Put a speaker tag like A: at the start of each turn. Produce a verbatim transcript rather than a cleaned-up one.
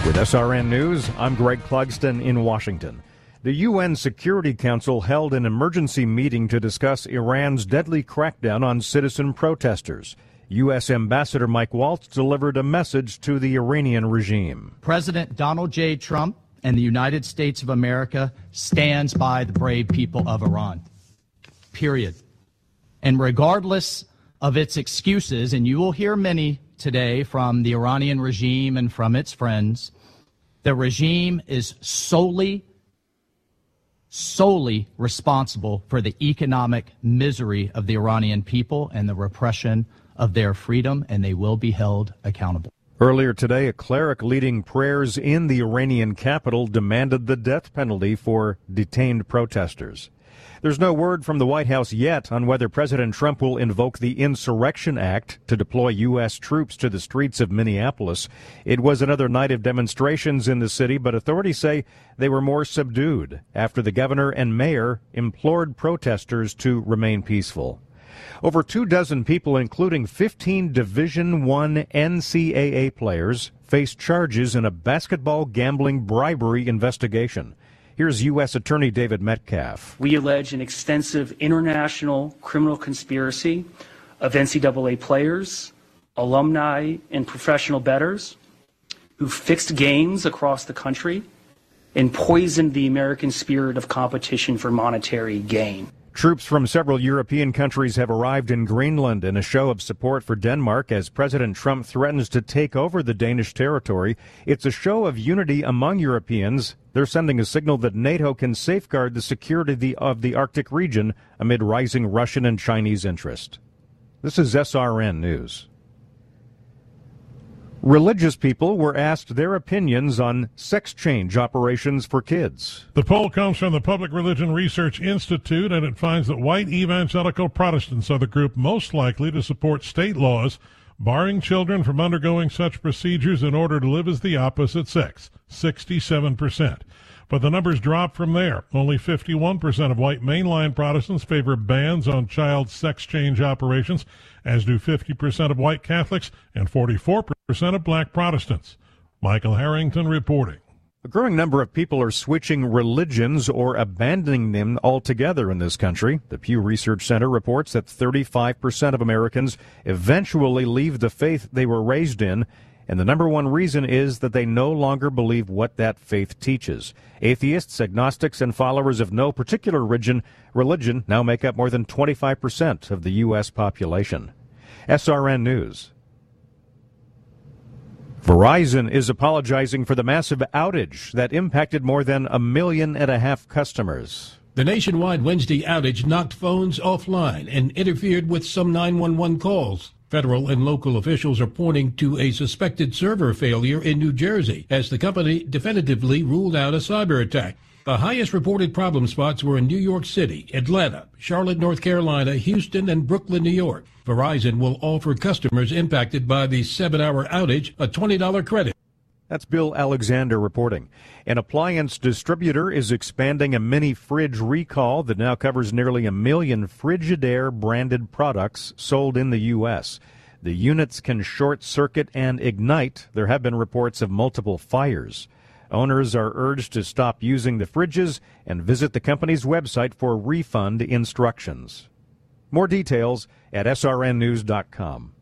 A: With S R N News, I'm Greg Clugston in Washington. The U N Security Council held an emergency meeting to discuss Iran's deadly crackdown on citizen protesters. U S Ambassador Mike Waltz delivered a message to the Iranian regime.
B: President Donald J. Trump and the United States of America stands by the brave people of Iran. Period. And regardless of its excuses, and you will hear many today from the Iranian regime and from its friends, the regime is solely, solely responsible for the economic misery of the Iranian people and the repression of their freedom, and they will be held accountable.
A: Earlier today, a cleric leading prayers in the Iranian capital demanded the death penalty for detained protesters. There's no word from the White House yet on whether President Trump will invoke the Insurrection Act to deploy U S troops to the streets of Minneapolis. It was another night of demonstrations in the city, but authorities say they were more subdued after the governor and mayor implored protesters to remain peaceful. Over two dozen people, including fifteen Division I N C double A players, face charges in a basketball gambling bribery investigation. Here's U S Attorney David Metcalf.
C: We allege an extensive international criminal conspiracy of N C double A players, alumni, and professional bettors who fixed games across the country and poisoned the American spirit of competition for monetary gain.
A: Troops from several European countries have arrived in Greenland in a show of support for Denmark as President Trump threatens to take over the Danish territory. It's a show of unity among Europeans. They're sending a signal that NATO can safeguard the security of the Arctic region amid rising Russian and Chinese interest. This is S R N News. Religious people were asked their opinions on sex change operations for kids.
D: The poll comes from the Public Religion Research Institute, and it finds that white evangelical Protestants are the group most likely to support state laws barring children from undergoing such procedures in order to live as the opposite sex, sixty-seven percent. But the numbers drop from there. Only fifty-one percent of white mainline Protestants favor bans on child sex change operations, as do fifty percent of white Catholics and forty-four percent of black Protestants. Michael Harrington reporting.
A: A growing number of people are switching religions or abandoning them altogether in this country. The Pew Research Center reports that thirty-five percent of Americans eventually leave the faith they were raised in, and the number one reason is that they no longer believe what that faith teaches. Atheists, agnostics, and followers of no particular religion, religion now make up more than twenty-five percent of the U S population. S R N News. Verizon is apologizing for the massive outage that impacted more than a million and a half customers.
E: The nationwide Wednesday outage knocked phones offline and interfered with some nine one one calls. Federal and local officials are pointing to a suspected server failure in New Jersey as the company definitively ruled out a cyber attack. The highest reported problem spots were in New York City, Atlanta, Charlotte, North Carolina, Houston, and Brooklyn, New York. Verizon will offer customers impacted by the seven-hour outage a twenty dollars credit.
A: That's Bill Alexander reporting. An appliance distributor is expanding a mini fridge recall that now covers nearly a million Frigidaire branded products sold in the U S. The units can short circuit and ignite. There have been reports of multiple fires. Owners are urged to stop using the fridges and visit the company's website for refund instructions. More details at S R N news dot com.